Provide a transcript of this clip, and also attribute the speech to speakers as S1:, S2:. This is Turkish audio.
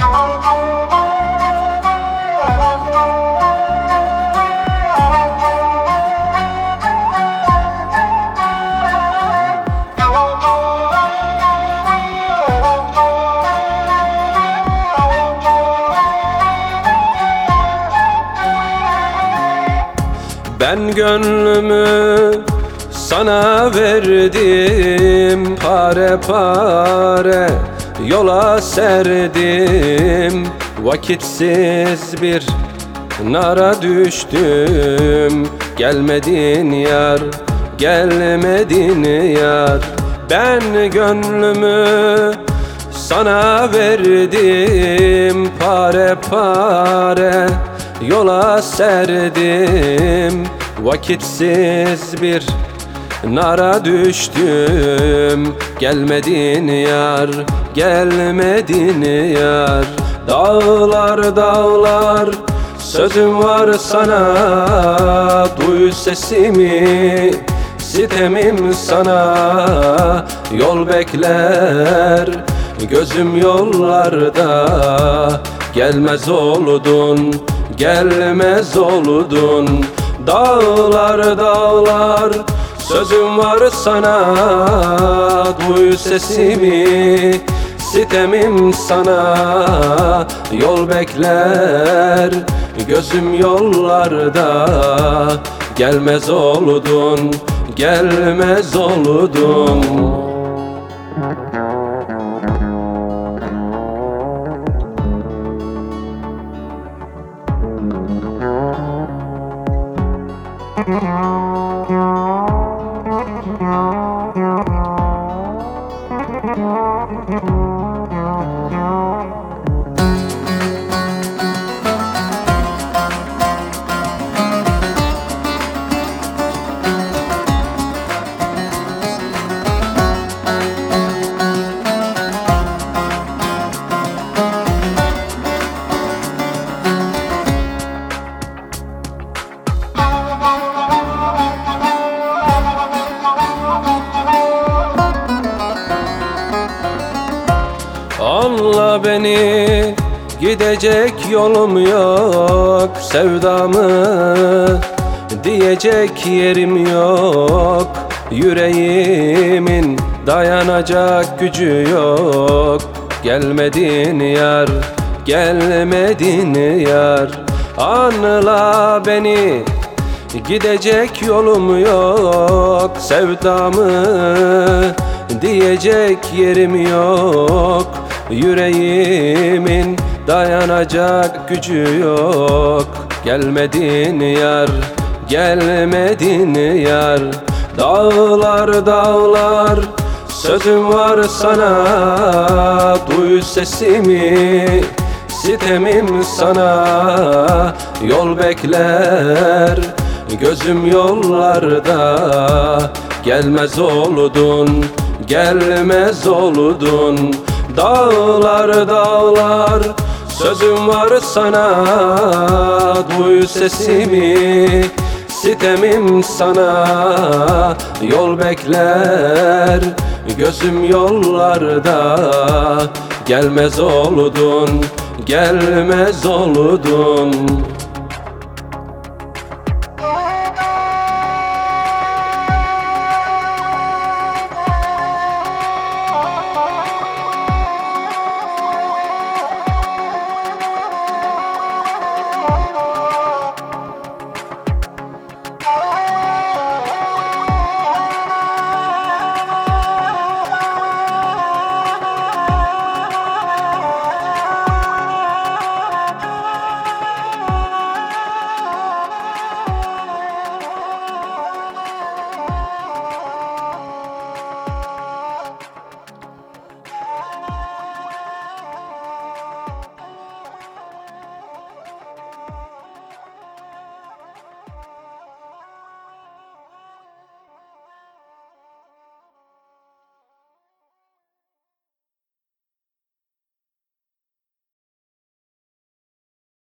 S1: Ben gönlümü sana verdim, pare pare yola serdim. Vakitsiz bir nara düştüm, gelmedin yar, gelmedin yar. Ben gönlümü sana verdim, pare pare yola serdim. Vakitsiz bir nara düştüm, gelmedin yar, gelmedin yar. Dağlar dağlar sözüm var sana, duy sesimi, sitemim sana. Yol bekler gözüm yollarda, gelmez oldun, gelmez oldun. Dağlar dağlar sözüm var sana, duy sesimi, sitemim sana. Yol bekler gözüm yollarda, gelmez oldun, gelmez oldun. Anla beni, gidecek yolum yok, sevdamı diyecek yerim yok. Yüreğimin dayanacak gücü yok, gelmedin yar, gelmedin yar. Anla beni, gidecek yolum yok, sevdamı diyecek yerim yok. Yüreğimin dayanacak gücü yok, gelmedin yar, gelmedin yar. Dağlar dağlar sözüm var sana, duy sesimi, sitemim sana. Yol bekler gözüm yollarda, gelmez oldun, gelmez oldun. Dağlar dağlar sözüm var sana, duy sesimi, sitemim sana. Yol bekler gözüm yollarda, gelmez oldun, gelmez oldun.